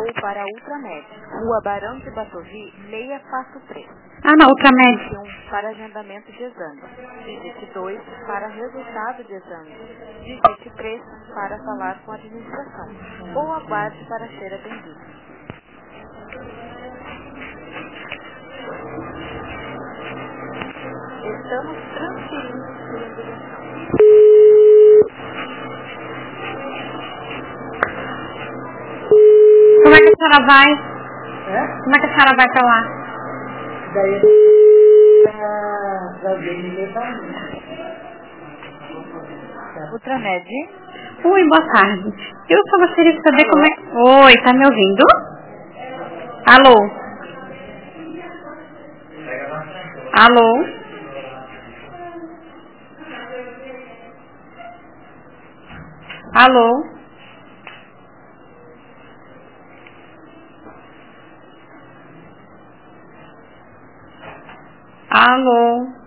Ligou para a Ultramed, Rua Barão de Batovi, 643. Na Ultramed. Digite 1 para agendamento de exame. Digite 2 para resultado de exame. Digite 3 para falar com a administração. Ou aguarde para ser atendido. Estamos transferindo sua ligação. Como é que a senhora vai? Como é que a senhora vai pra lá? Daí pra ver ninguém pra mim. Ultramed. Oi, boa tarde. Eu só gostaria de saber como é... Oi, tá me ouvindo? Alô? Alô? Alô? Alô?